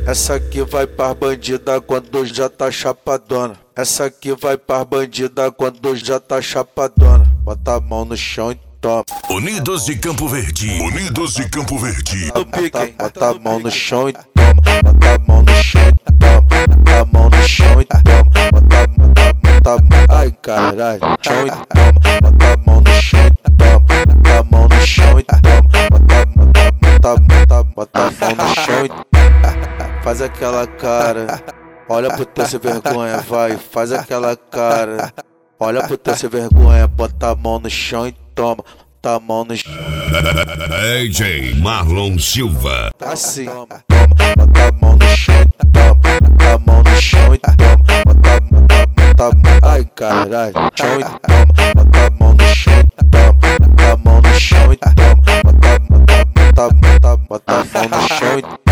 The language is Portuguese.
Essa aqui vai pras bandida quando já tá chapadona. Essa aqui vai pras bandida quando já tá chapadona. Bota a mão no chão e toma. Unidos de Campo Verde. Unidos de Campo Verde. Bota a mão no chão e toma. Bota a mão no chão e toma. Bota a mão no chão e toma. Bota a mão, ai caralho, chão e toma. Bota a mão no chão e toma. Bota a mão no chão e toma. Bota a mão no chão e toma. Faz aquela cara, olha pro teu sem vergonha, vai, faz aquela cara. Olha pro teu sem vergonha, bota a mão no chão e toma. Bota a mão no chão. DJ Marlon Silva. Assim, toma, bota a mão no chão e toma. Bota a mão no chão e toma. Bota a mão, ai caralho, chão e toma. Bota a mão no chão e toma. Bota a mão no chão e toma. Bota a mão no chão e toma.